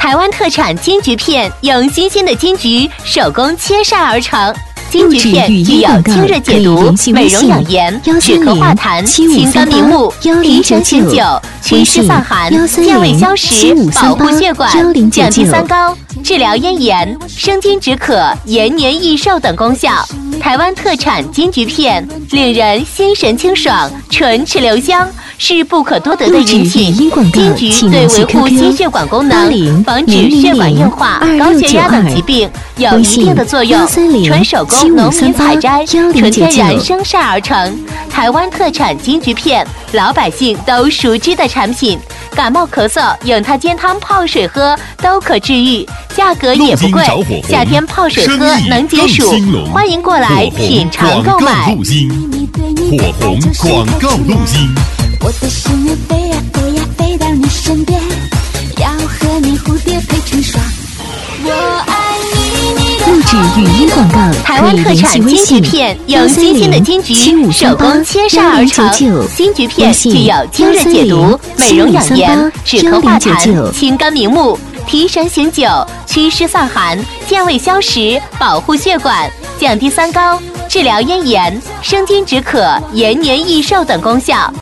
台湾特产金桔片用新鲜的金桔手工切晒而成。金桔片具有清热解毒、美容养颜、止咳化痰、清肝明目、提神醒酒、祛湿散寒、健胃消食、保护血管、降低三高、治疗咽炎、生津止渴、延年益寿等功效。台湾特产金桔片令人心神清爽、唇齿留香，是不可多得的饮品。金桔对维护心血管功能、防止血管硬化、高血压等疾病有一定的作用。纯手工农民采摘、纯天然生晒而成，台湾特产金桔片，老百姓都熟知的产品。感冒咳嗽用它煎汤泡水喝都可治愈，价格也不贵，夏天泡水喝能解暑，欢迎过来品尝购买。 火红广告录音。 我的心愿飞呀飞呀飞到你身边，要和你蝴蝶陪成双。我爱你， 录制语音广告， 台湾特产金桔片用新鲜的金桔手工切晒而成。金桔片具有清热解毒、美容养颜、止咳化痰、清肝明目、提神醒酒、祛湿散寒、健胃消食、保护血管、降低三高、治疗咽炎、生津止渴、延年益寿等功效。